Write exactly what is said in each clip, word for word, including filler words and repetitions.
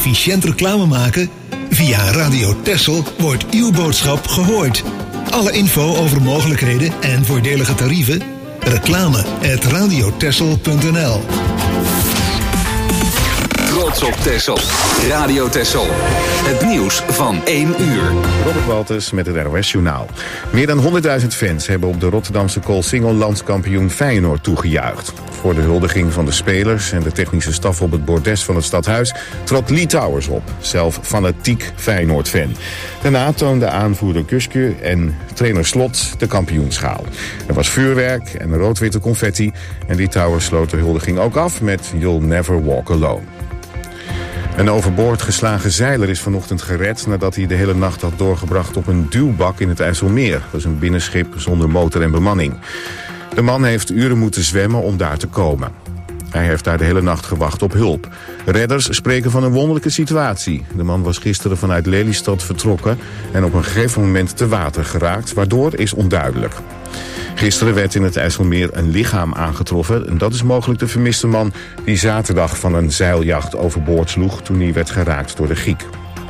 efficiënt reclame maken? Via Radio Texel wordt uw boodschap gehoord. Alle info over mogelijkheden en voordelige tarieven? Reclame at radiotexel punt n l. Trots op Texel. Radio Texel. Het nieuws van één uur. Robert Walters met het R O S Journaal. Meer dan honderdduizend fans hebben op de Rotterdamse Koolsingel landskampioen Feyenoord toegejuicht. Voor de huldiging van de spelers en de technische staf op het bordes van het stadhuis trad Lee Towers op, zelf fanatiek Feyenoord-fan. Daarna toonde aanvoerder Kuske en trainer Slot de kampioenschaal. Er was vuurwerk en rood-witte confetti en Lee Towers sloot de huldiging ook af met You'll Never Walk Alone. Een overboord geslagen zeiler is vanochtend gered nadat hij de hele nacht had doorgebracht op een duwbak in het IJsselmeer. Dat is een binnenschip zonder motor en bemanning. De man heeft uren moeten zwemmen om daar te komen. Hij heeft daar de hele nacht gewacht op hulp. Redders spreken van een wonderlijke situatie. De man was gisteren vanuit Lelystad vertrokken en op een gegeven moment te water geraakt, waardoor is onduidelijk. Gisteren werd in het IJsselmeer een lichaam aangetroffen en dat is mogelijk de vermiste man die zaterdag van een zeiljacht overboord sloeg toen hij werd geraakt door de giek.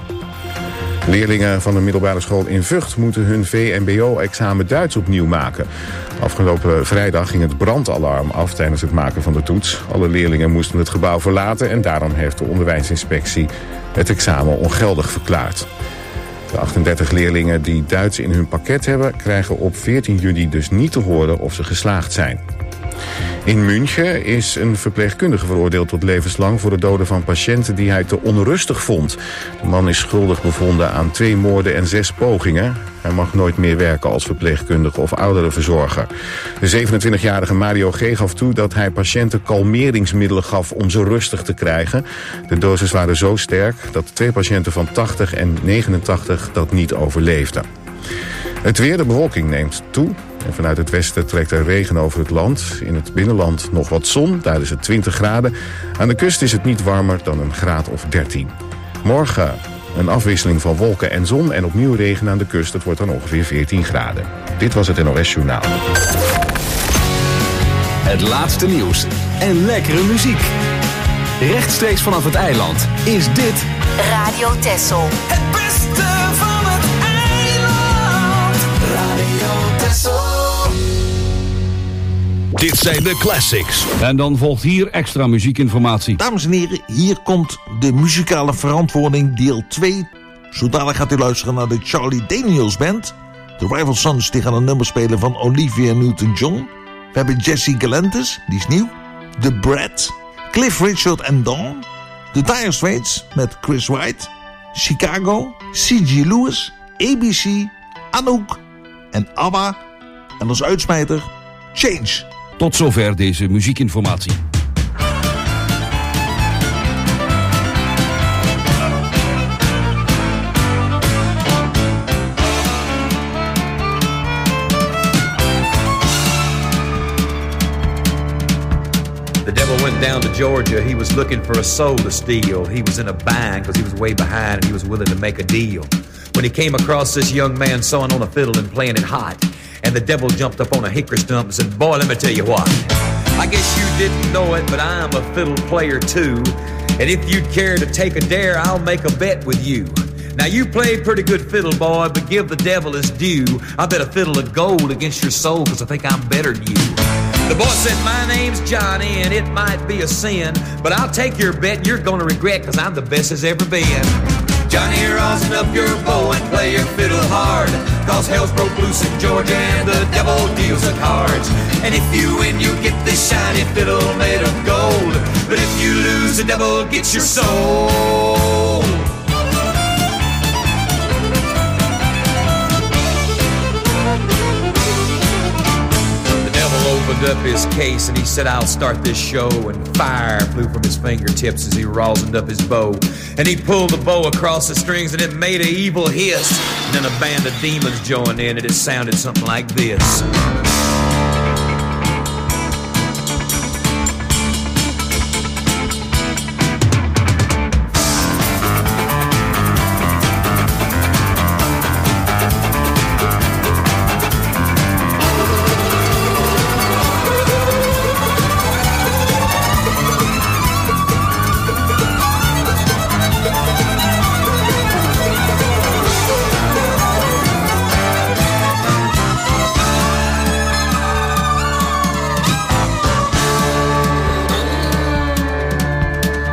Leerlingen van de middelbare school in Vught moeten hun V M B O-examen Duits opnieuw maken. Afgelopen vrijdag ging het brandalarm af tijdens het maken van de toets. Alle leerlingen moesten het gebouw verlaten en daarom heeft de onderwijsinspectie het examen ongeldig verklaard. De achtendertig leerlingen die Duits in hun pakket hebben krijgen op veertien juni dus niet te horen of ze geslaagd zijn. In München is een verpleegkundige veroordeeld tot levenslang voor de doden van patiënten die hij te onrustig vond. De man is schuldig bevonden aan twee moorden en zes pogingen. Hij mag nooit meer werken als verpleegkundige of ouderenverzorger. De zevenentwintigjarige Mario G. gaf toe dat hij patiënten kalmeringsmiddelen gaf om ze rustig te krijgen. De doses waren zo sterk dat twee patiënten van tachtig en negenentachtig dat niet overleefden. Het weer, de bewolking neemt toe. En vanuit het westen trekt er regen over het land. In het binnenland nog wat zon, daar is het twintig graden. Aan de kust is het niet warmer dan een graad of dertien. Morgen een afwisseling van wolken en zon en opnieuw regen aan de kust. Het wordt dan ongeveer veertien graden. Dit was het N O S Journaal. Het laatste nieuws en lekkere muziek. Rechtstreeks vanaf het eiland is dit Radio Texel. Het beste van het eiland. Radio Texel. Dit zijn de classics. En dan volgt hier extra muziekinformatie. Dames en heren, hier komt de muzikale verantwoording deel twee. Zo dadelijk gaat u luisteren naar de Charlie Daniels Band. De Rival Sons die gaan een nummer spelen van Olivia Newton-John. We hebben Jesse Galantis, die is nieuw. The Brat, Cliff Richard en Dawn. The Dire Straits met Chris White. Chicago, C G Lewis, A B C, Anouk en ABBA. En als uitsmijter Change. Tot zover deze muziekinformatie. The devil went down to Georgia. He was looking for a soul to steal. He was in a bind because he was way behind and he was willing to make a deal. When he came across this young man sawing on a fiddle and playing it hot, and the devil jumped up on a hickory stump and said, boy, let me tell you what. I guess you didn't know it, but I'm a fiddle player too. And if you'd care to take a dare, I'll make a bet with you. Now you play pretty good fiddle, boy, but give the devil his due. I bet a fiddle of gold against your soul, cause I think I'm better than you. The boy said, my name's Johnny, and it might be a sin, but I'll take your bet and you're gonna regret, cause I'm the best as ever been. Johnny, rosin up your bow and play your fiddle hard, cause hell's broke loose in Georgia and the devil deals the cards. And if you win, you get this shiny fiddle made of gold, but if you lose, the devil gets your soul. Opened up his case and he said, I'll start this show, and fire flew from his fingertips as he rosined up his bow, and he pulled the bow across the strings and it made an evil hiss, and then a band of demons joined in and it sounded something like this.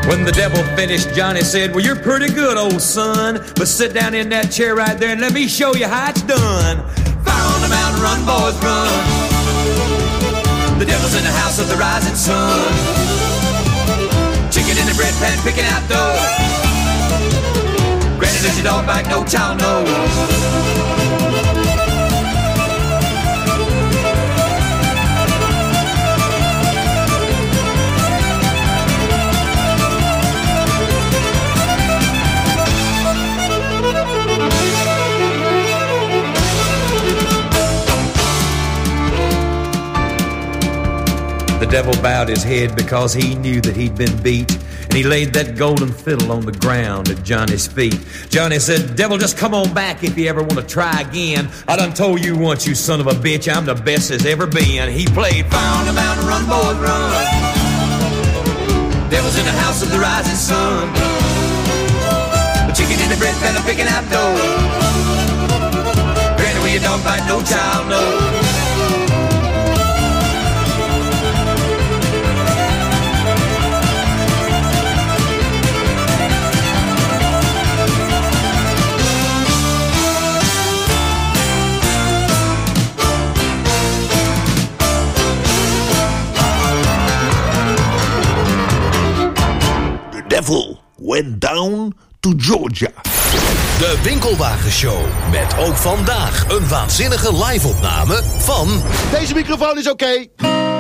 When the devil finished, Johnny said, well, you're pretty good, old son, but sit down in that chair right there and let me show you how it's done. Fire on the mountain, run, boys, run. The devil's in the house of the rising sun. Chicken in the bread pan, picking out dough. Granny, does your dog bite? No child knows. The devil bowed his head because he knew that he'd been beat, and he laid that golden fiddle on the ground at Johnny's feet. Johnny said, devil, just come on back if you ever want to try again. I done told you once, you son of a bitch, I'm the best there's ever been. He played Fire on the Mountain, run, boys, run. Devil's in the house of the rising sun. The chicken in the bread pan, I'm picking out dough. Granny, where you don't bite, no child knows. Devil went down to Georgia. De Winkelwagenshow. Met ook vandaag een waanzinnige live-opname van... Deze microfoon is oké. Okay.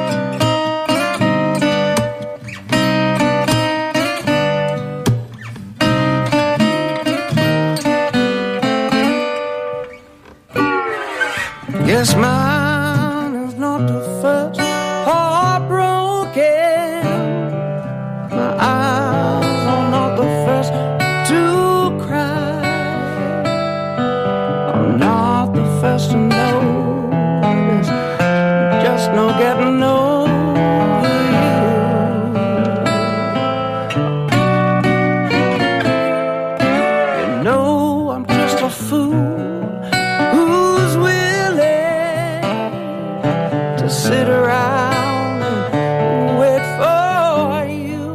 Yes, mine is not the first heartbroken. My eyes are not the first to cry. I'm not the first to know. There's just no getting over you. You know I'm just a fool who's willing to sit around and wait for you.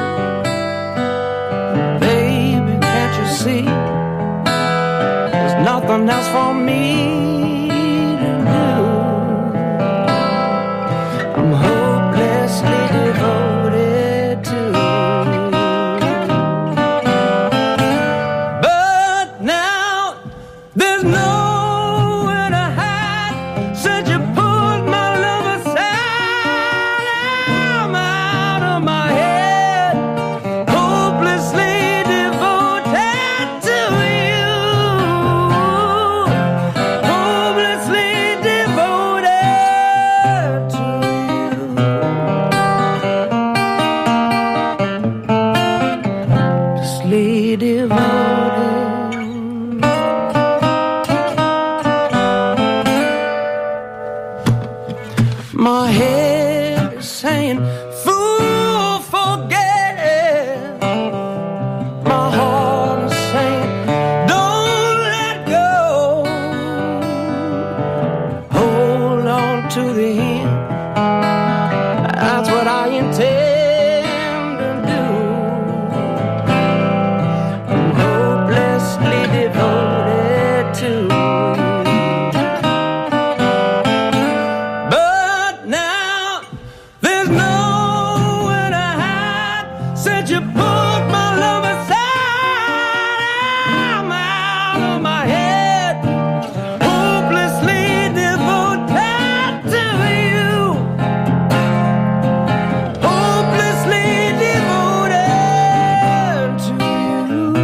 Baby, can't you see? There's nothing else for me to do. I'm hopelessly devoted to you. But now there's nowhere to hide since you pulled my love aside. I'm out of my head, hopelessly devoted to you. Hopelessly devoted to you. Hopelessly devoted. My head is saying, fool, forget it. My heart is saying, don't let go. Hold on to the end. That's what I intend to do. I'm hopelessly devoted to you. But now there's nowhere to hide since you pulled my love aside. I'm out of my head, hopelessly devoted to you. Hopelessly devoted to you.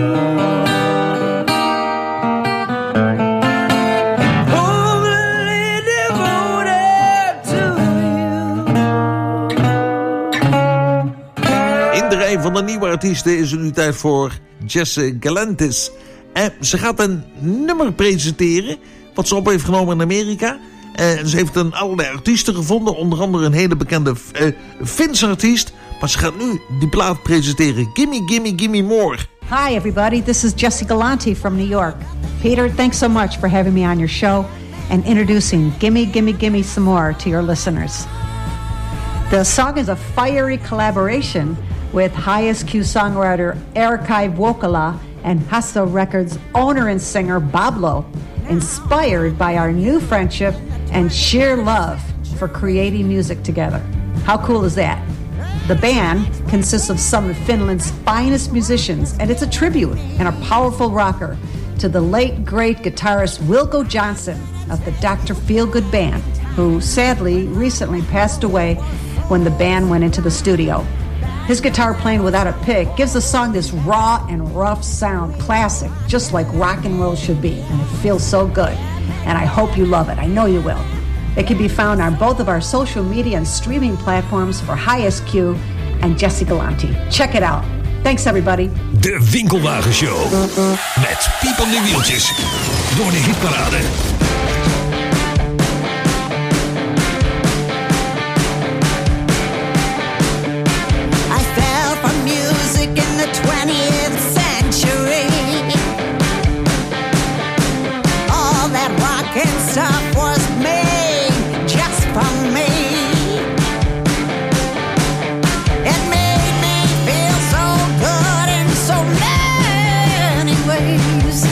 Hopelessly devoted to you. In de rij van de nieuwe artiesten is het nu tijd voor Jesse Galantis. En ze gaat een nummer presenteren wat ze op heeft genomen in Amerika. En ze heeft een allerlei artiesten gevonden, onder andere een hele bekende uh, Finse artiest. Maar ze gaat nu die plaat presenteren. Gimme, gimme, gimme more. Hi, everybody. This is Jessie Galante from New York. Peter, thanks so much for having me on your show and introducing Gimme, Gimme, Gimme Some More to your listeners. The song is a fiery collaboration with High S Q songwriter Erkai Wokala and Hustle Records owner and singer Bablo, inspired by our new friendship and sheer love for creating music together. How cool is that? The band consists of some of Finland's finest musicians, and it's a tribute and a powerful rocker to the late, great guitarist Wilco Johnson of the Doctor Feelgood Band, who sadly recently passed away when the band went into the studio. His guitar playing without a pick gives the song this raw and rough sound, classic, just like rock and roll should be, and it feels so good. And I hope you love it. I know you will. It can be found on both of our social media and streaming platforms for High S Q and Jesse Galante. Check it out. Thanks, everybody. De Winkelwagen Show. Met piepende wieltjes. Door de hitparade. I fell for music in the twentieth century. All that rock and stuff was made just for me. It made me feel so good in so many ways.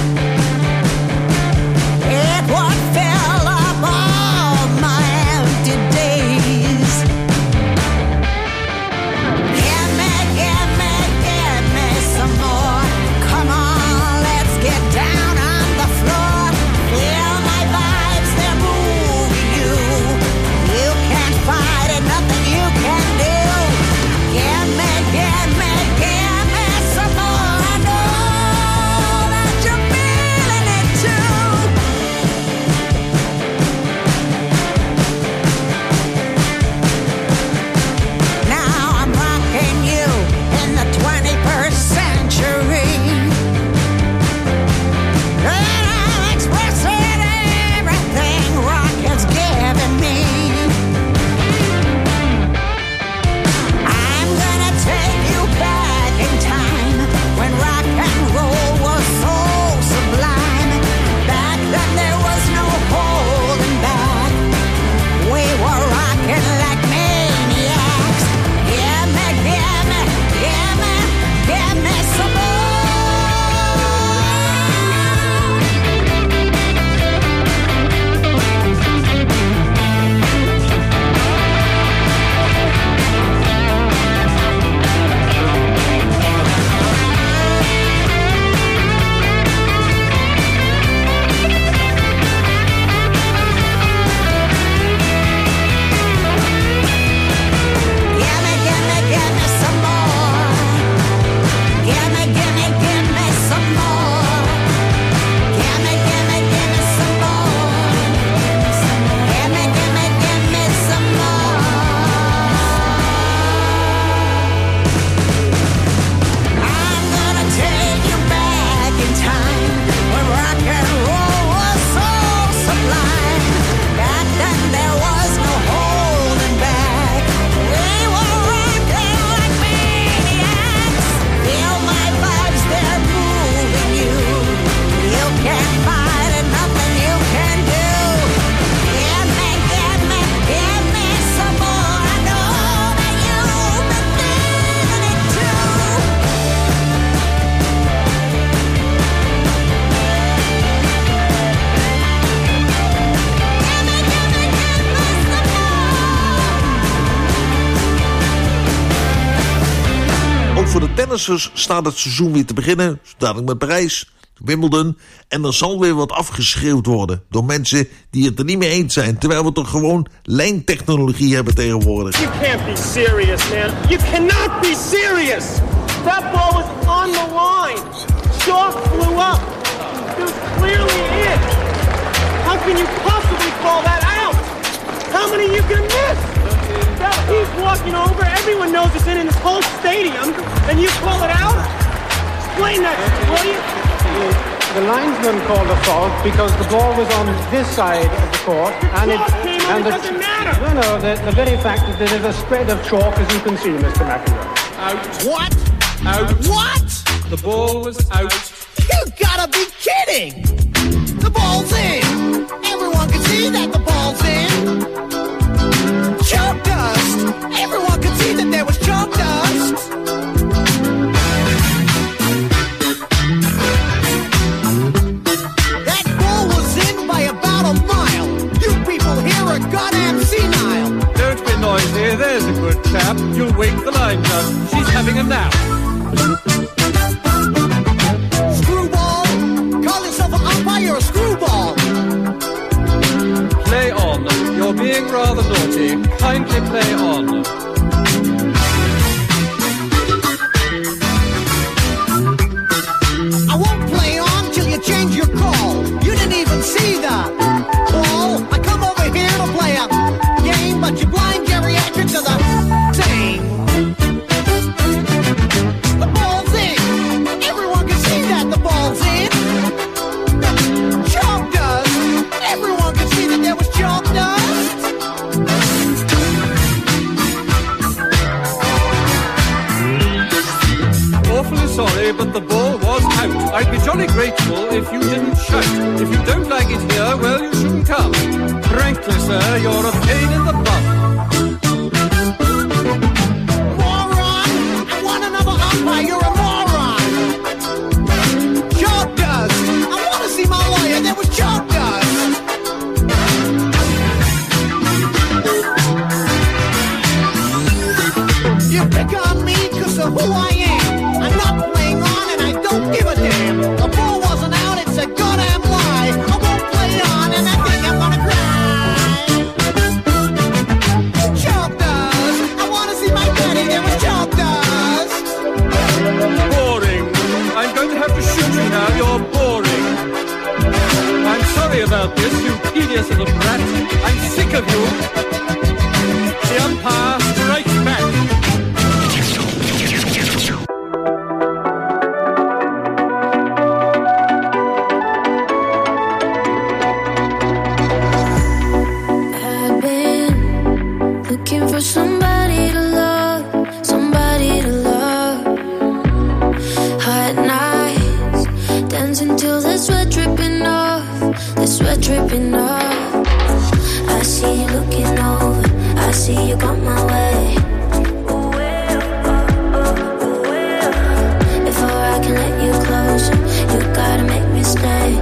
It would fill up all my empty days. Give me, give me, give me some more. Come on, let's get down on the floor. Feel my vibes, they're moving you. You can't fight it, nothing you can do. Give me, give me, give me some more. I know that you're feeling it too. Now I'm rocking you in the twenty-first century. And I'm expressing everything rock has given me. I'm gonna take you back in time when rock and roll was so sublime. Back then there was no holding back. We were rocking like maniacs. Give me, give me, give me, give me some more. Give me, give me, give me some more. Give me, give me, give me some more. Give me, give me, give me some more. Give me, give me, give me some more. I'm gonna take you back in time when rock and roll was so sublime. Back then there was no holding back. We were rocking like maniacs. Feel my vibes, they're moving you. You can't fight it, nothing you can do. Give me, give me, give me some more. I know that you've been feeling it too. Ook voor de tennissers staat het seizoen weer te beginnen. Zo dadelijk met Parijs, Wimbledon. En er zal weer wat afgeschreeuwd worden door mensen die het er niet mee eens zijn. Terwijl we toch gewoon lijntechnologie hebben tegenwoordig. You can't be serious, man. You cannot be serious. That ball was on the line. Chalk flew up. It was clearly in. How can you possibly call that out? How many you can miss? That he's walking over. Everyone knows it's in in this whole stadium, and you call it out? Explain that, will you? The linesman called a fault because the ball was on this side of the court, and it came on, and it the, doesn't matter. No, no. The, the very fact that there is a spread of chalk, as you can see, Mister McEnroe. Out. What? Out. What? The ball was out. You gotta be kidding! The ball's in. Everyone can see that the ball's in. Chalk dust. Everyone can see that there was chalk dust. being rather naughty. Kindly play on. I won't play on till you change your call. You didn't even see that. Paul, I come over here to play a game, but you blind geriatrics are the same. The ball's in. Everyone can see that the ball's in. Chalk dust. Everyone can see that there was chalk dust. Awfully sorry, but the ball was out. I'd be jolly grateful if you didn't shout. If you don't like it here, well, you shouldn't come. Frankly, sir, you're a pain in the butt. Moron! I want another umpire. You're a moron. Chalk dust. I want to see my lawyer. There was chalk dust. You pick on me because of who I am. I'm not playing on and I don't give a damn. The ball wasn't out, it's a goddamn lie. I won't play on and I think I'm gonna cry. Chalk dust. I wanna see my daddy, there was chalk dust. Boring. I'm going to have to shoot you now. You're boring. I'm sorry about this, you tedious little brat. I'm sick of you. The umpire strikes back. I've been looking for somebody to love, somebody to love. Hot nights, dancing till the sweat dripping off, the sweat dripping off. I see you looking over, I see you got my way. Before I can let you closer, you gotta make me stay.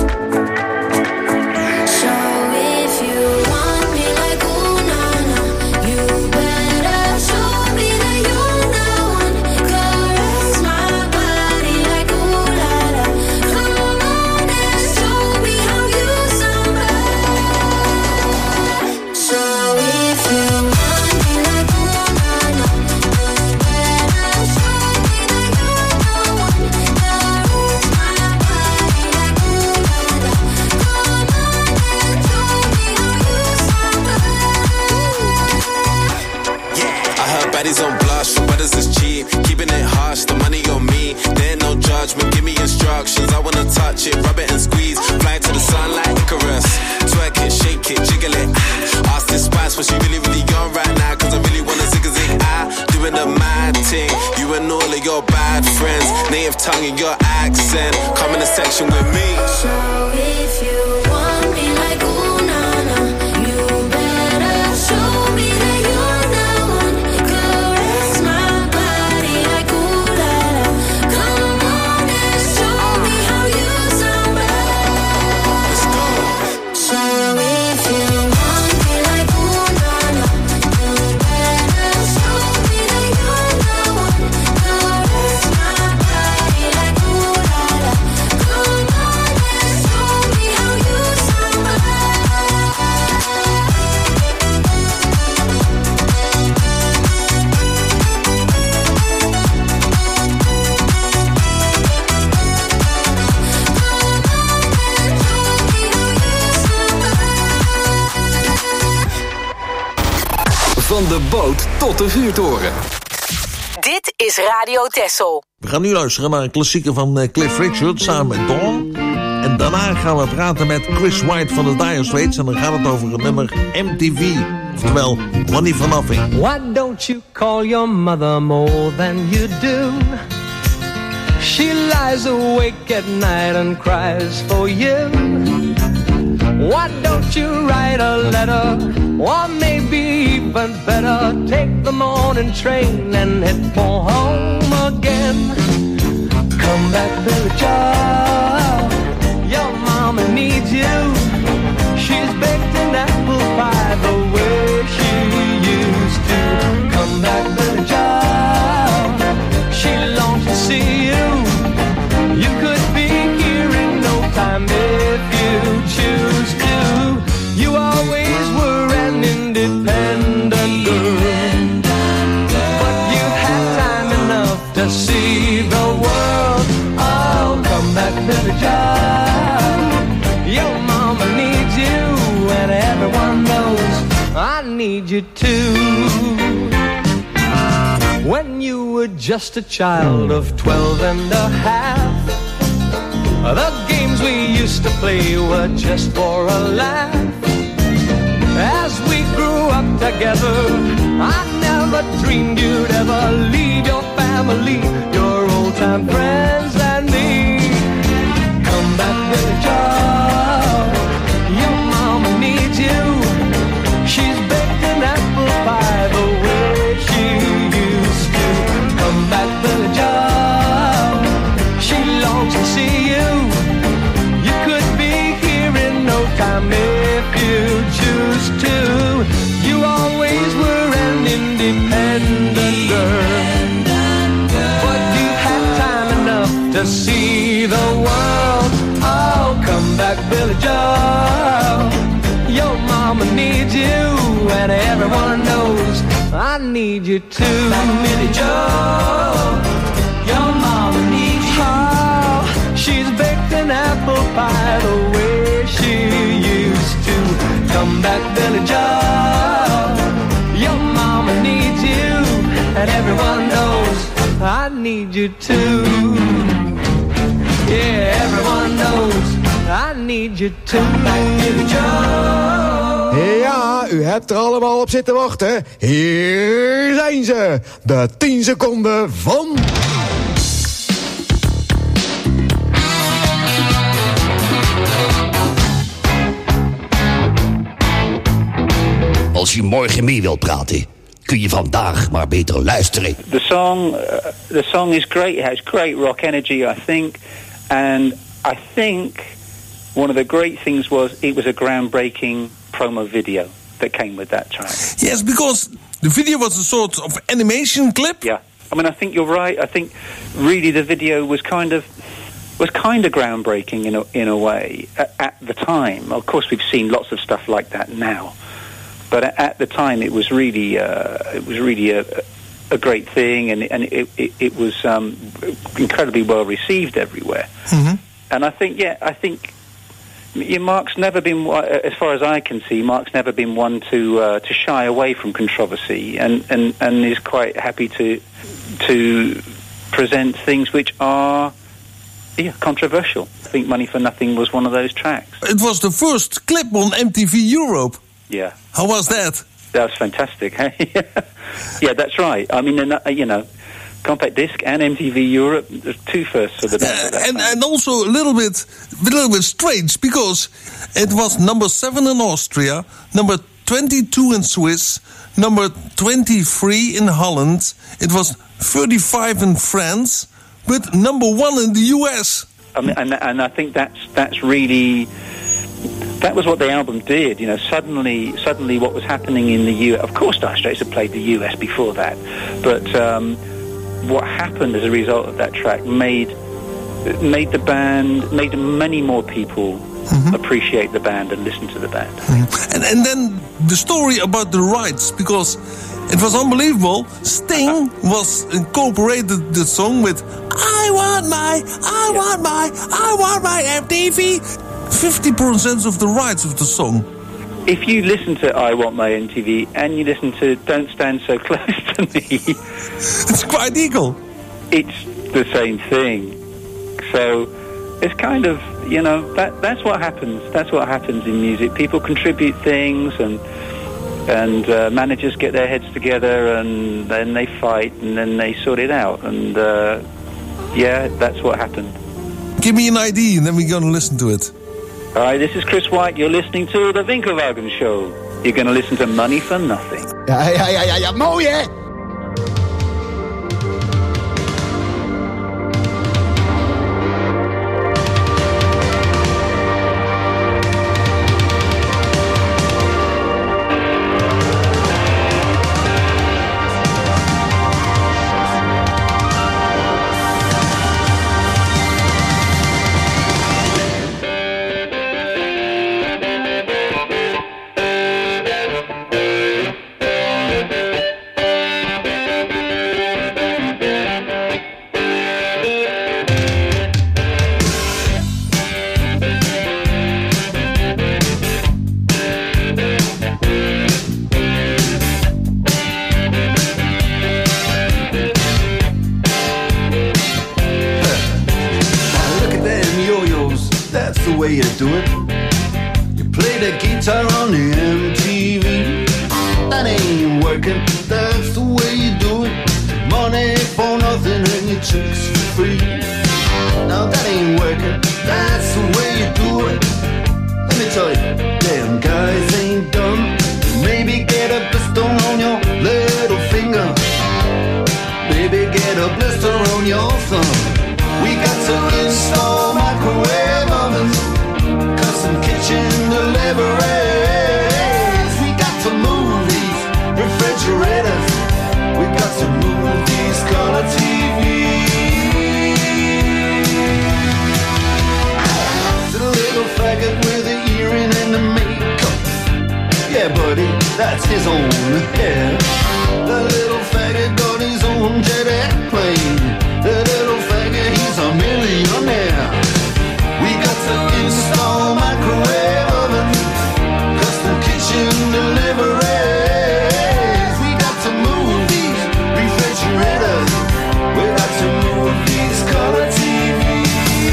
So if you want me like ooh na na, you better show me that you're the one. Caress my body like ooh la la. Come on and show me how you somebody. So if you want me like ooh na na, you better show me that you're the one. Caress my body like ooh la la. Come on and show me how you somebody. I heard baddies on blush, for brothers is cheap. Keeping it harsh, the money on me. There ain't no judgment, give me instructions. I wanna touch it, rub it and squeeze. Fly to the sun like Icarus. Twerk it, shake it, jiggle it. Ask this spice, what she really, really on right now. Cause I really wanna zig a zig. I doing the mad thing. You and all of your bad friends. Native tongue and your accent. Come in the section with me. So if you want me like ooh na na, you better show me that you're the one. Caress my body like ooh la la. Come on and show me how you somebody. So if you want me like ooh na na, you better show me that you're the one. Caress my body like ooh la la. Come on and show me how you somebody. Van de boot tot de vuurtoren. Dit is Radio Texel. We gaan nu luisteren naar een klassieker van eh, Cliff Richard samen met Dawn. En daarna gaan we praten met Chris White van de Dire Straits. En dan gaat het over het nummer M T V. Oftewel, Money for Nothing. Why don't you call your mother more than you do? She lies awake at night and cries for you. Why don't you write a letter? Or maybe even better, take the morning train and head for home again. Come back, Billy Joe. Your mama needs you. She's baked an apple pie the way she used to. Come back, Billy Joe. She longs to see you. You could be here in no time if you choose to. You always were and Billy Joe. Your mama needs you, and everyone knows I need you too. When you were just a child of twelve and a half, the games we used to play were just for a laugh. As we grew up together, I never dreamed you'd ever leave your family, your old-time friends and me. Come back, Billy Joe. Your mama needs you. She's baked an apple pie the way she used to. Come back, Billy Joe. She longs to see you. You could be here in no time if you choose to. You always were an independent girl, but you've had time enough to see the world. Oh, come back, Billy Joe. Your mama needs you, and everyone knows I need you too. Back, Billy Joe. Your mama needs you. Oh, she's baked an apple pie the way she used to. Come back, Billy Joe. Your mama needs you, and everyone knows I need you too. Yeah, everyone knows I need you too. Back, Billy Joe. Ja, u hebt er allemaal op zitten wachten. Hier zijn ze, de tien seconden van... Als je morgen mee wilt praten, kun je vandaag maar beter luisteren. The song, uh, the song is great. It has great rock energy, I think. And I think one of the great things was it was a groundbreaking promo video that came with that track. Yes, because the video was a sort of animation clip. Yeah. I mean, I think you're right. I think really the video was kind of was kind of groundbreaking in a, in a way at, at the time. Of course, we've seen lots of stuff like that now. But at the time, it was really, uh, it was really a, a great thing, and and it it, it was um, incredibly well received everywhere. Mm-hmm. And I think, yeah, I think yeah, Mark's never been, as far as I can see, Mark's never been one to uh, to shy away from controversy, and, and, and is quite happy to to present things which are yeah controversial. I think Money for Nothing was one of those tracks. It was the first clip on M T V Europe. Yeah. How was that? That was fantastic. Yeah, that's right. I mean, you know, Compact Disc and M T V Europe, there's two firsts for the band. Uh, and and also a little bit, a little bit strange because it was number seven in Austria, number twenty-two in Swiss, number twenty-three in Holland. It was thirty-five in France, but number one in the U S. I mean, and and I think that's that's really. That was what the album did, you know. Suddenly, suddenly, what was happening in the U S. Of course, Dire Straits had played the U S before that, but um, what happened as a result of that track made made the band, made many more people mm-hmm. appreciate the band and listen to the band. Mm-hmm. And and then the story about the rights, because it was unbelievable. Sting was incorporated the song with "I want my, I yeah. want my, I want my M T V." fifty percent of the rights of the song. If you listen to I Want My M T V and you listen to Don't Stand So Close to Me, it's quite equal. It's the same thing. So it's kind of, you know, that that's what happens. That's what happens in music. People contribute things, and and uh, managers get their heads together, and then they fight, and then they sort it out. And uh, yeah, that's what happened. Give me an I D, and then we're going to listen to it. Hi, this is Chris White. You're listening to The Winkelwagen Show. You're going to listen to Money for Nothing. Ja, ja, ja, ja, ja, mooi hè? the way you do it. You play the guitar on the M T V. That ain't working, that's the way you do it. Money for nothing and your chicks for free. Now that ain't working, that's the way you do it. Let me tell you, damn guys ain't dumb. Maybe get a blister on your little finger. Maybe get a blister on your thumb. We got to install microwave ovens, custom kitchen deliveries. We got to move these refrigerators. We got to move these color T Vs. To the little faggot with the earring and the makeup. Yeah, buddy, that's his own hair. The little faggot got his own jet airplane. The little faggot, he's a millionaire. We got to install microwave oven, custom kitchen deliveries. We got to move these refrigerators. We got to move these color T Vs.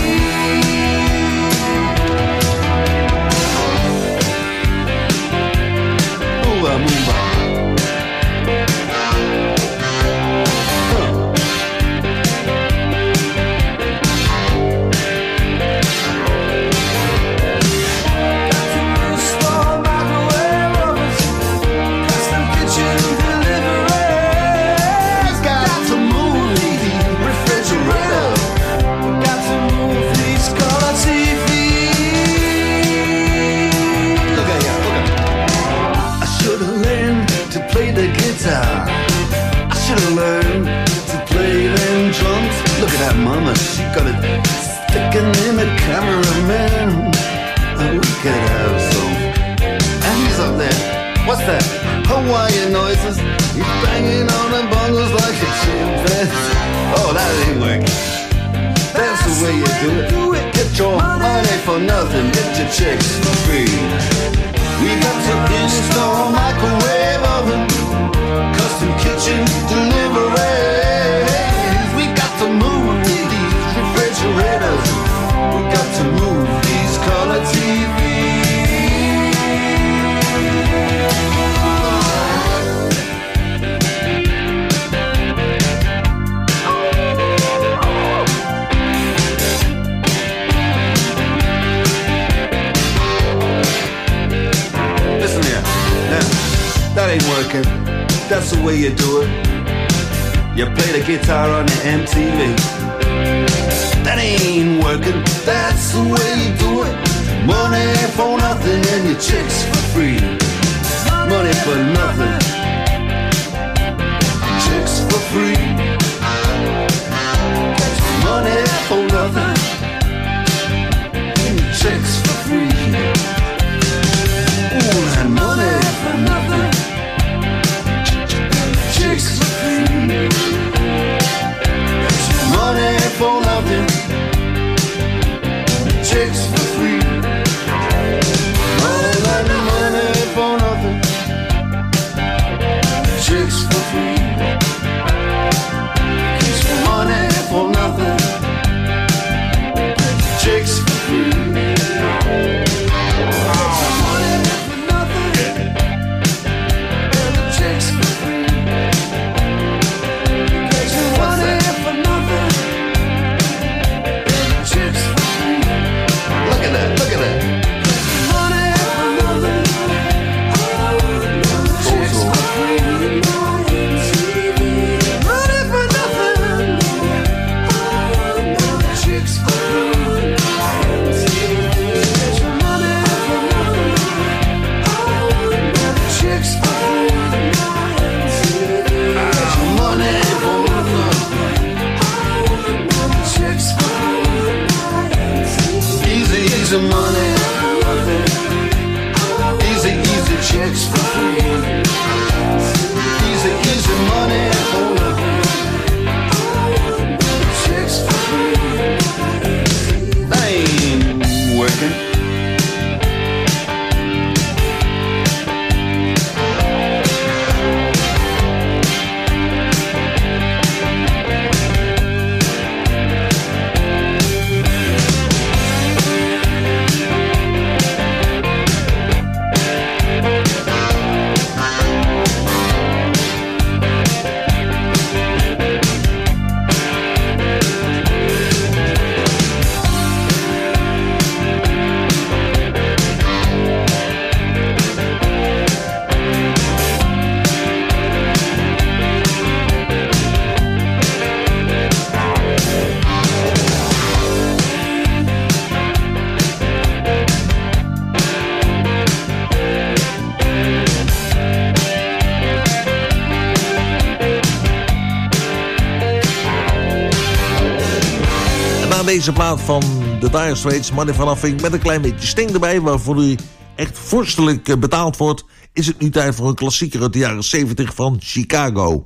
Move on, move on. I should've learned to play them drums. Look at that mama, she got it sticking in the cameraman. Oh, we could have some. And he's up there, what's that? Hawaiian noises. He's banging on the bongos like a chimpanzee. Oh, that ain't working. That's the way you do it. Get your money for nothing, get your chicks for free. We got to install microwave oven, custom kitchen deliveries. We got to move these refrigerators. We got to move these color T Vs. Listen here, now, that ain't working. That's the way you do it. You play the guitar on the M T V. That ain't working. That's the way you do it. Money for nothing and your chicks for free. Money for nothing, chicks for free. Money for nothing, and your chicks for free. Ooh, and money for nothing, chicks for free. Money for nothing, chicks for free. All that money for nothing, chicks for free. Money for nothing, chicks for free. Money for nothing, and the chicks for free. Money for nothing, and the chicks for free. Look at that, look at that. Money for nothing, chicks for free. Money for nothing, chicks for free. Money for nothing, chicks for free. Money for nothing, chicks for free. Easy, easy money, easy, easy chicks for free. Easy, easy money for nothing, chicks for free. That ain't working. deze plaat van de Dire Straits, Money for Nothing, met een klein beetje sting erbij, waarvoor u echt vorstelijk betaald wordt, is het nu tijd voor een klassieker uit de jaren zeventig van Chicago.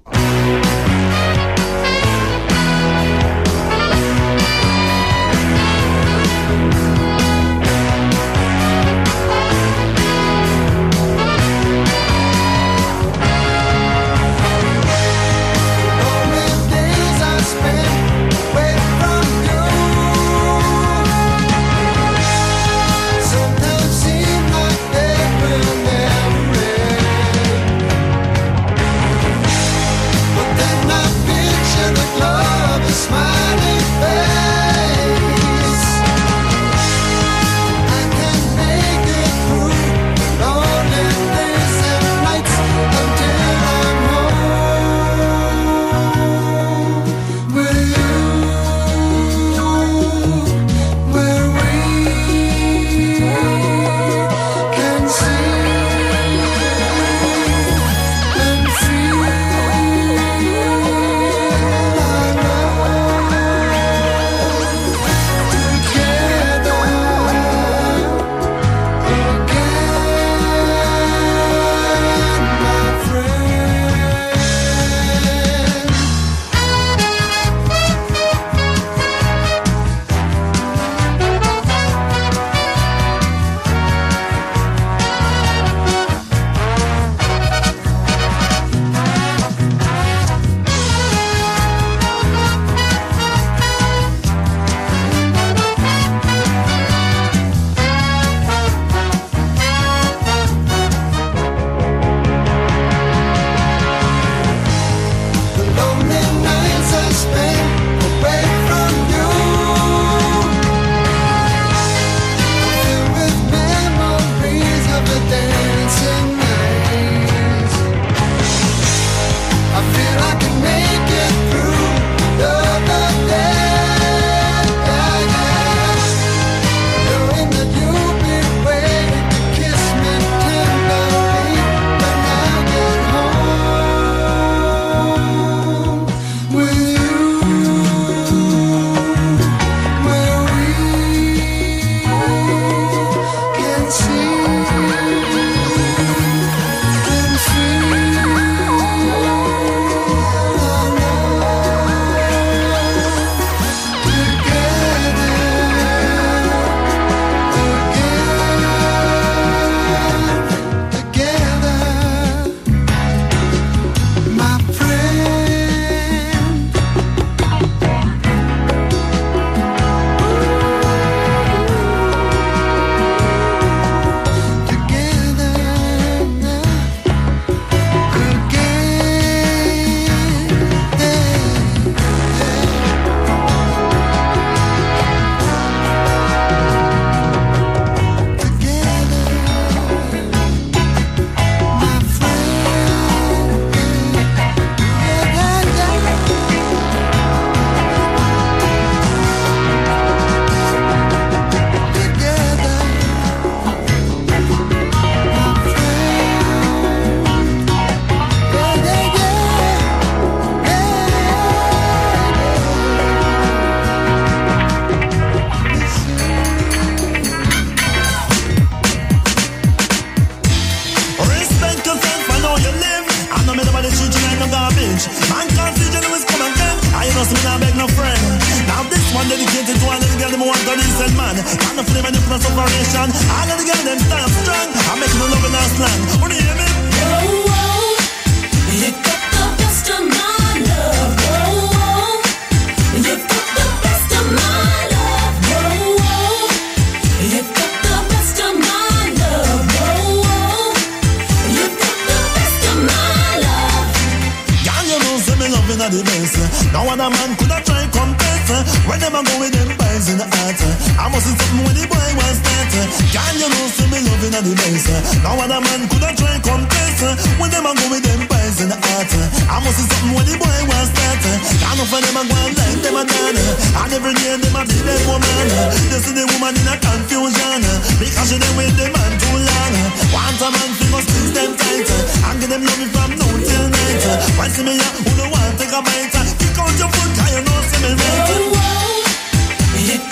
You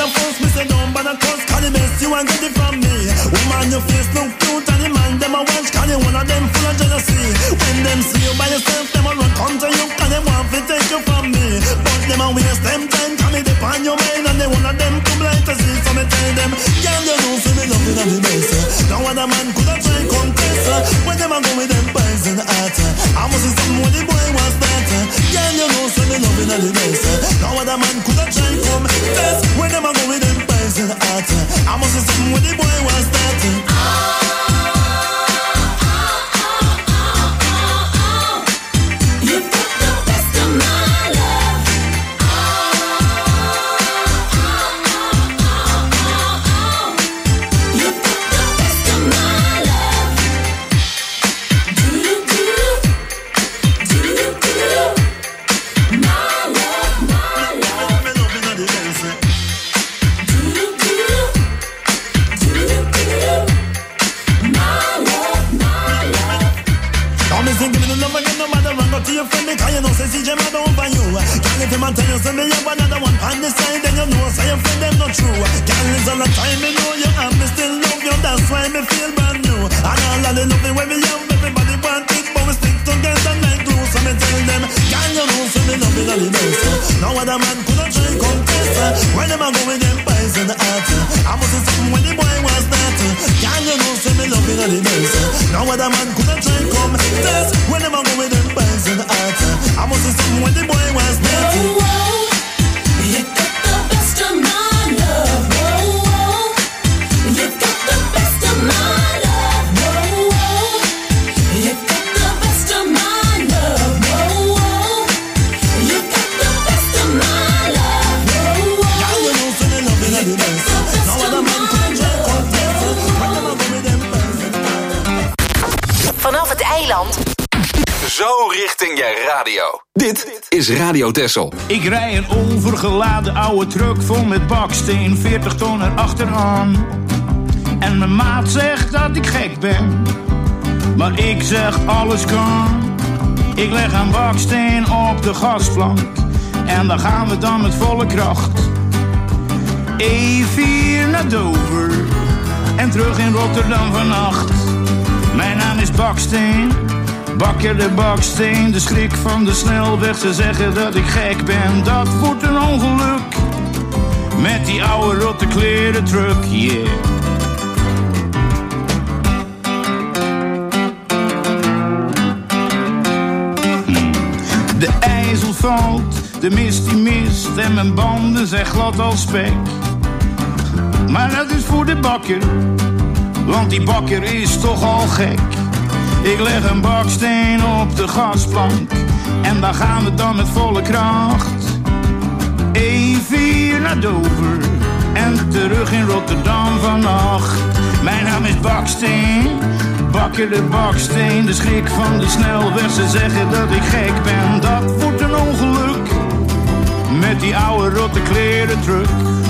a fuss, me say don't bother cuss, cause the best you want get it from me. Woman, your face look cute and the man them a watch, cause you one of them full of jealousy. When them see you by yourself, them a run come to you, cause them want to take you from me. But them a waste them time, cause me dip on your mind, and they one of them too blind to see, so me tell them, girl, you know, see me loving on the base. No other man could have tried contest, when them a go with them pies in the heart. I must see something when the boy was that. Girl, you know, see me loving on the base. No other man could have tried come test, when them a go with them pies in the heart. I must see something when the boy was that. Is Radio Texel. Ik rij een overgeladen oude truck vol met baksteen, veertig ton erachteraan. En mijn maat zegt dat ik gek ben, maar ik zeg alles kan. Ik leg een baksteen op de gasplank en dan gaan we dan met volle kracht. E vier naar Dover en terug in Rotterdam vannacht. Mijn naam is Baksteen, bakker de baksteen, de schrik van de snelweg. Ze zeggen dat ik gek ben, dat wordt een ongeluk. Met die oude rotte kleren truck, yeah. Hmm. De ijzel valt, de mist die mist en mijn banden zijn glad als spek. Maar dat is voor de bakker, want die bakker is toch al gek. Ik leg een baksteen op de gasplank en daar gaan we dan met volle kracht. E vier naar Dover en terug in Rotterdam vannacht. Mijn naam is Baksteen, bakker de baksteen, de schrik van de snelweg. Ze zeggen dat ik gek ben, dat wordt een ongeluk. Met die oude rotte kleren truck.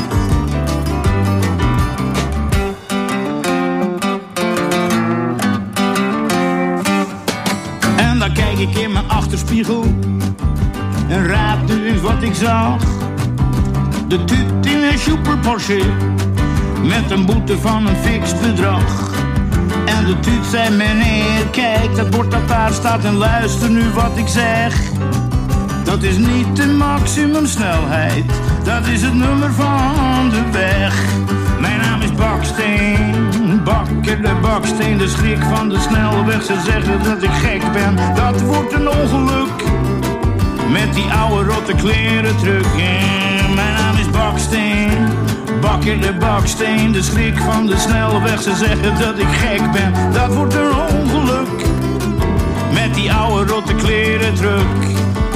Dan kijk ik in mijn achterspiegel en raad nu eens wat ik zag. De tuut in een super Porsche met een boete van een fix bedrag. En de tuut zei: meneer, kijk dat bord dat daar staat en luister nu wat ik zeg. Dat is niet de maximumsnelheid, dat is het nummer van de weg. Mijn naam is Baksteen, bakker de baksteen, de schrik van de snelweg. Ze zeggen dat ik gek ben, dat wordt een ongeluk. Met die oude rotte kleren truck. Yeah. Mijn naam is Baksteen, bakker de baksteen, de schrik van de snelweg. Ze zeggen dat ik gek ben, dat wordt een ongeluk. Met die oude rotte kleren truck.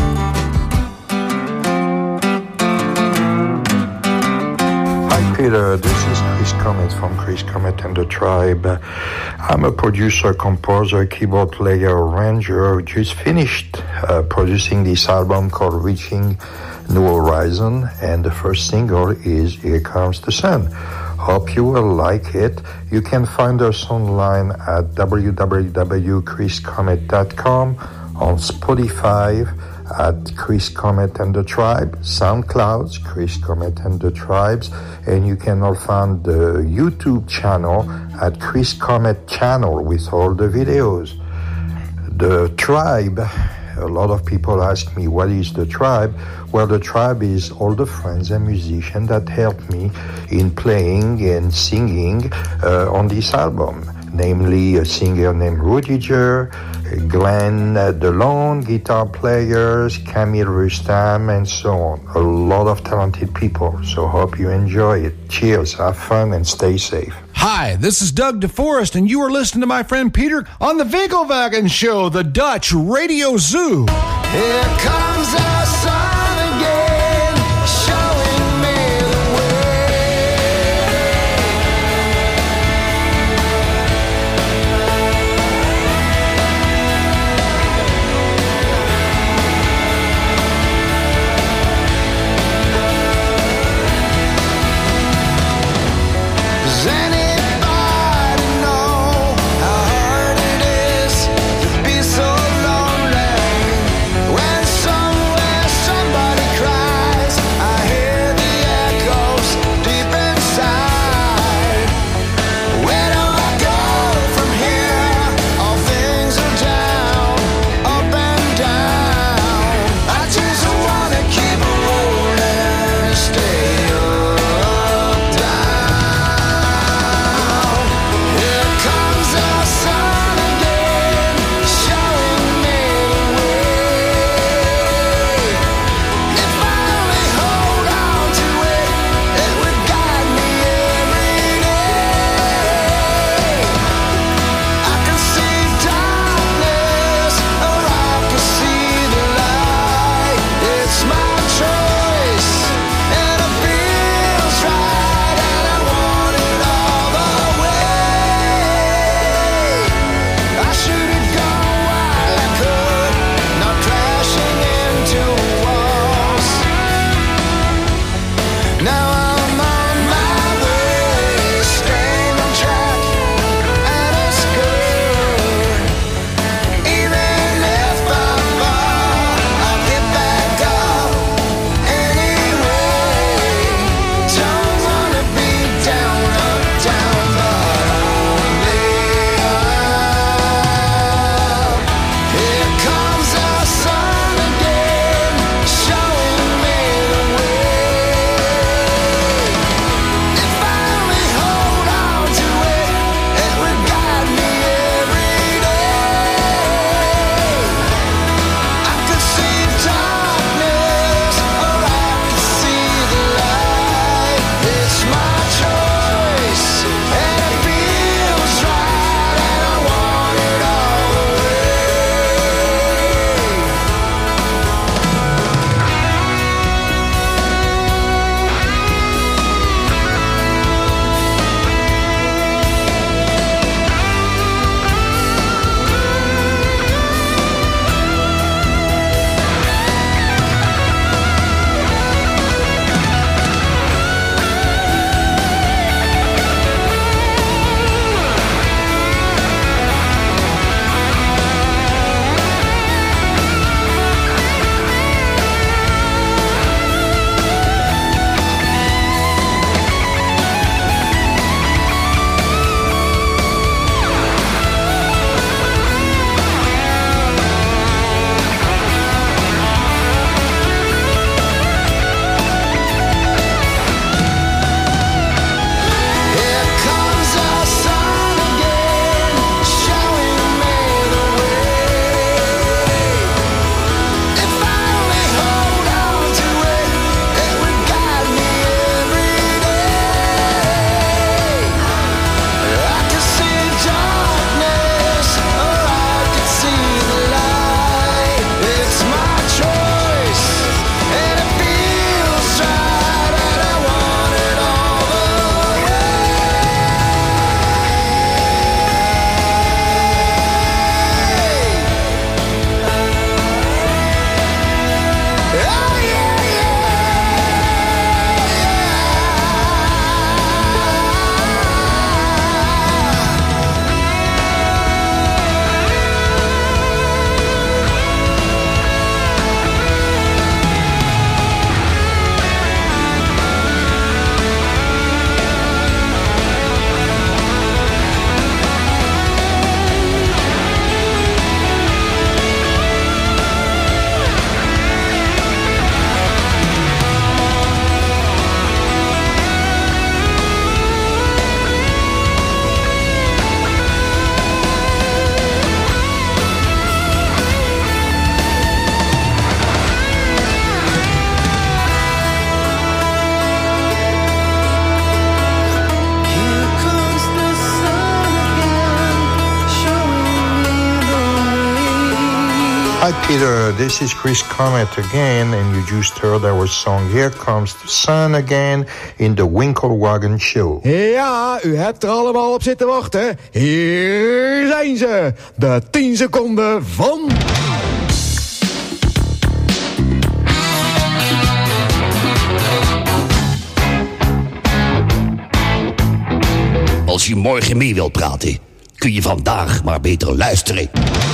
Peter, this is Chris Comet from Chris Comet and the Tribe. I'm a producer, composer, keyboard player, arranger who just finished uh, producing this album called Reaching New Horizon, and the first single is Here Comes the Sun. Hope you will like it. You can find us online at w w w dot chris comet dot com, on Spotify, at Chris Comet and the Tribe, SoundCloud, Chris Comet and the Tribes, and you can all find the YouTube channel at Chris Comet Channel with all the videos. The Tribe, a lot of people ask me, what is the Tribe? Well, the Tribe is all the friends and musicians that helped me in playing and singing uh, on this album, namely a singer named Rudiger, Glenn DeLone, guitar players, Camille Rustam, and so on. A lot of talented people, so hope you enjoy it. Cheers, have fun, and stay safe. Hi, this is Doug DeForest, and you are listening to my friend Peter on the Winkelwagen Show, the Dutch Radio Zoo. Here comes our sun again, showing me the way. Does anybody know how hard it is to be so lonely when somewhere Hi Peter, this is Chris Comet again, and you just heard our song Here Comes the Sun Again in the Winkelwagen Show. Ja, u hebt er allemaal op zitten wachten. Hier zijn ze, de tien seconden van... Als je morgen mee wilt praten, kun je vandaag maar beter luisteren.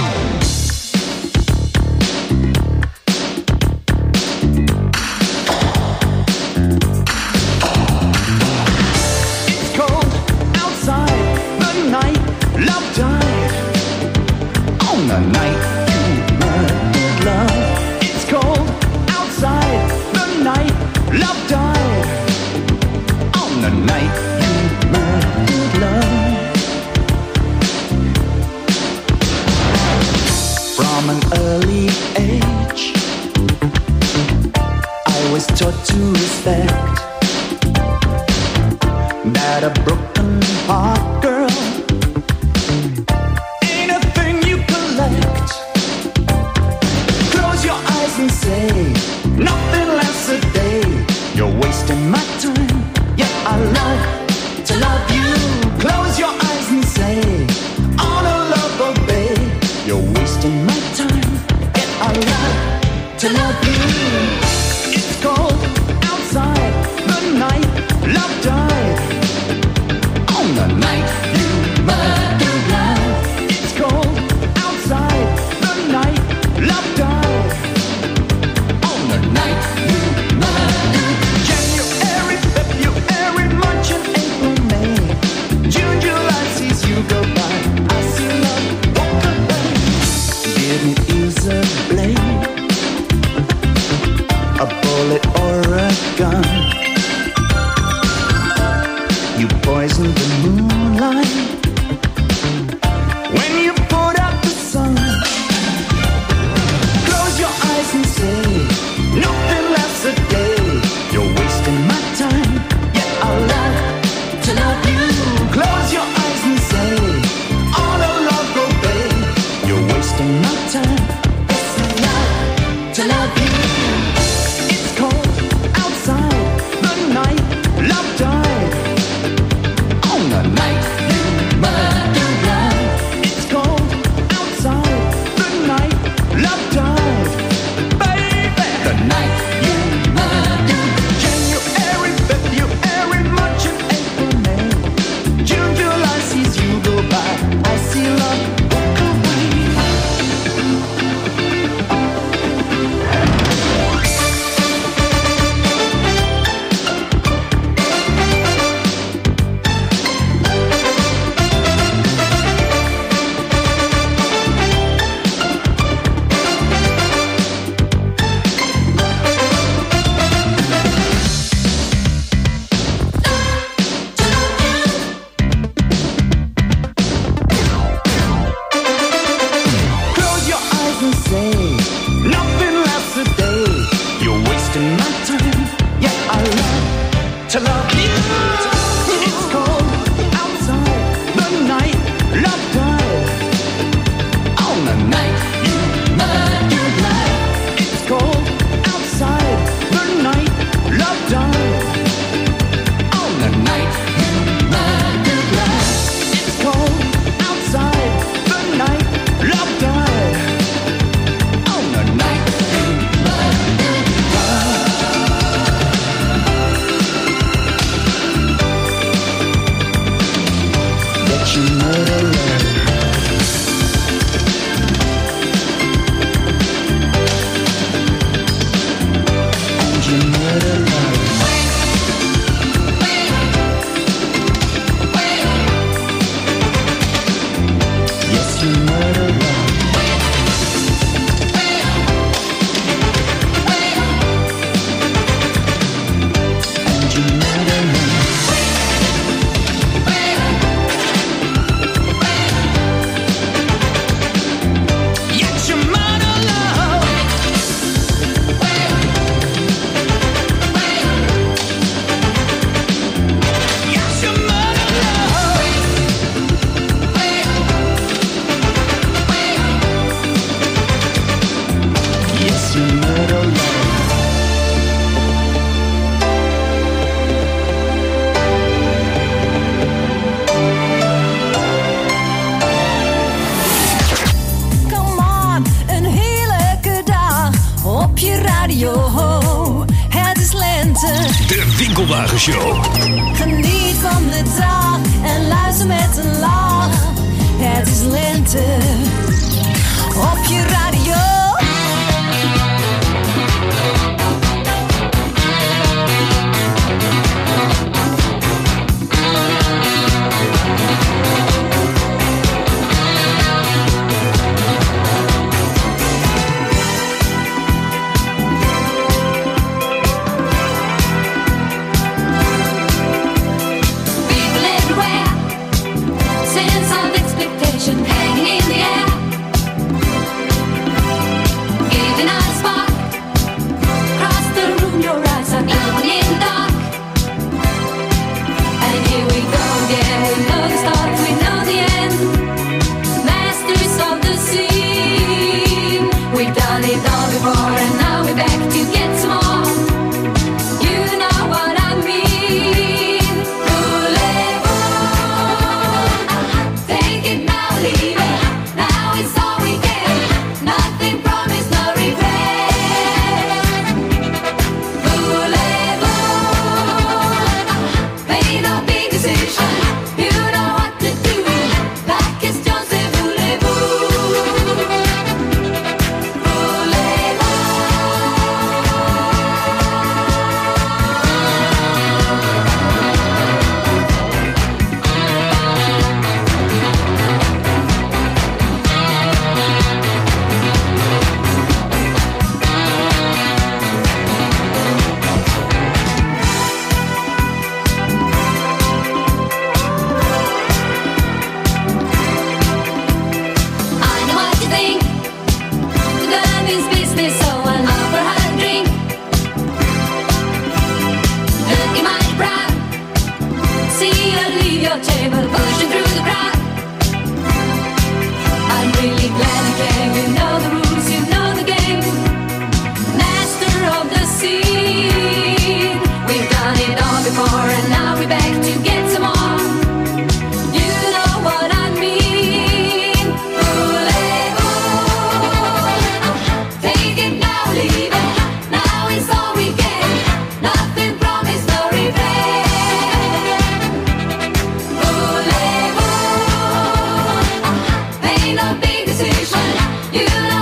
Taught to respect that a broken heart, girl, ain't a thing you collect. Close your eyes and say nothing lasts a day. You're wasting my time. Yeah, I love to love you. Close your eyes and say on a love obey. You're wasting my time. Yeah, I love to love you. Cold outside, the night love died. On the night you murdered love. It's cold outside, the night love died. On the night you murdered. January, February, March and April, May, June, July sees you go by. I see love walk away. Give me is a blade, a bullet or a gun. You poisoned the moonlight when you put out the sun. Close your eyes and say nothing lasts a day. You're wasting my time. Yeah, I love to love you. Close your eyes and say all a love obey. You're wasting my time. Yes, I love to love you. Love died on the night you murdered love. It's cold outside, the night love died, baby. The night you murdered. January, February, March and April, May, June, July sees you go by. I see love walk away. Winkelwagenshow. Geniet van de dag en luister met een lach. Het is lente op je radio. Hanging in the air, giving out a spark. Across the room, your eyes are glowing in the dark. And here we go again. We know the start, we know the end. Masters of the scene. We've done it all before, and now we're back to get some more. You know what I mean. Take it now. Leave it. Now it's all we get. Nothing promised, no regret. Voulez-vous? Made no big decision. You know what to do. Like it's just a voulez-vous? I know what you think. The love is business, so I'll offer her a drink. Looking mighty proud. See you leave your table, pushing through the crowd. I'm really glad you came. You know the rules, you know the game. Master of the scene. We've done it all before, and now we're back to get some more. You know what I mean. Voulez-vous? Take it now, leave it. Now it's all we get. Nothing promised, no regret. Voulez-vous? Made no big decision. You know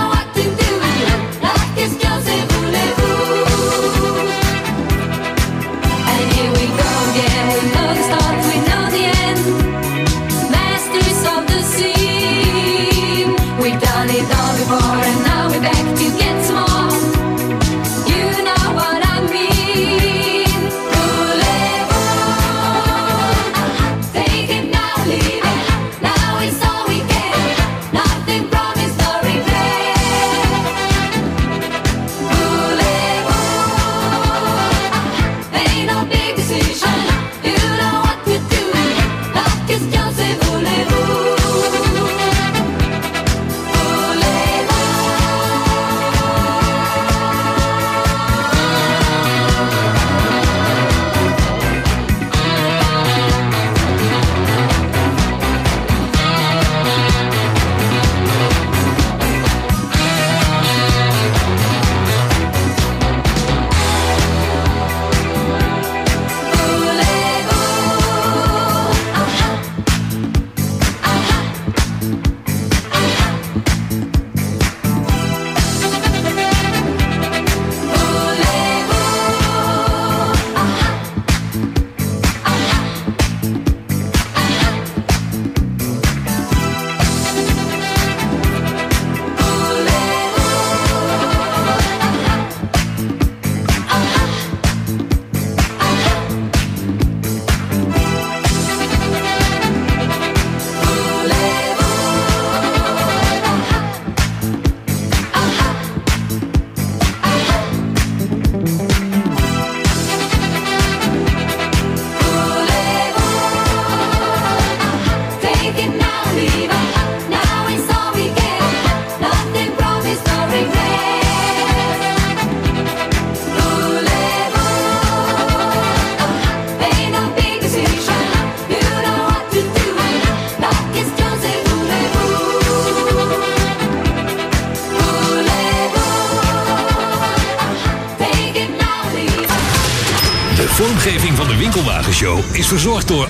vormgeving van de Winkelwagenshow is verzorgd door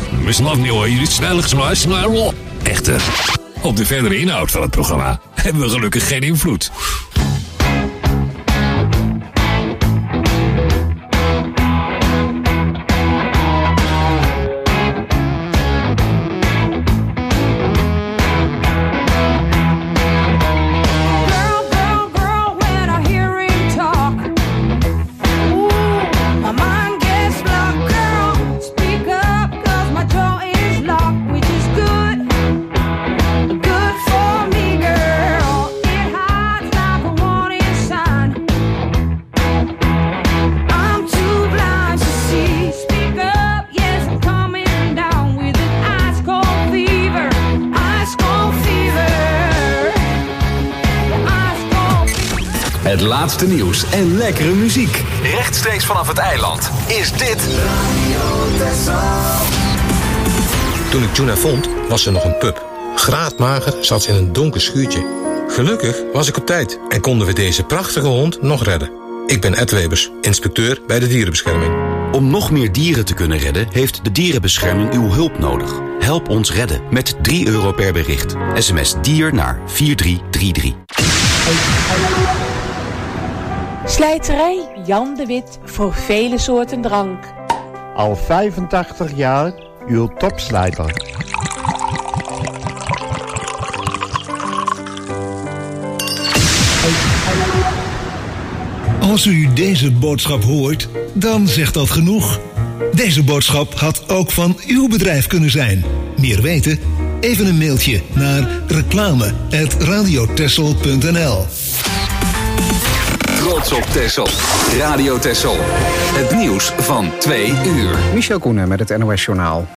Echter. Op de verdere inhoud van het programma hebben we gelukkig geen invloed. Het laatste nieuws en lekkere muziek. Rechtstreeks vanaf het eiland is dit... Toen ik Juna vond, was ze nog een pup. Graadmager zat ze in een donker schuurtje. Gelukkig was ik op tijd en konden we deze prachtige hond nog redden. Ik ben Ed Webers, inspecteur bij de dierenbescherming. Om nog meer dieren te kunnen redden, heeft de dierenbescherming uw hulp nodig. Help ons redden met drie euro per bericht. sms dier naar vier drie drie drie. Slijterij Jan de Wit voor vele soorten drank. Al vijfentachtig jaar uw topslijter. Als u deze boodschap hoort, dan zegt dat genoeg. Deze boodschap had ook van uw bedrijf kunnen zijn. Meer weten? Even een mailtje naar reclame at radiotessel punt n l. Trots op Texel. Radio Texel. Het nieuws van twee uur. Michel Koenen met het N O S Journaal.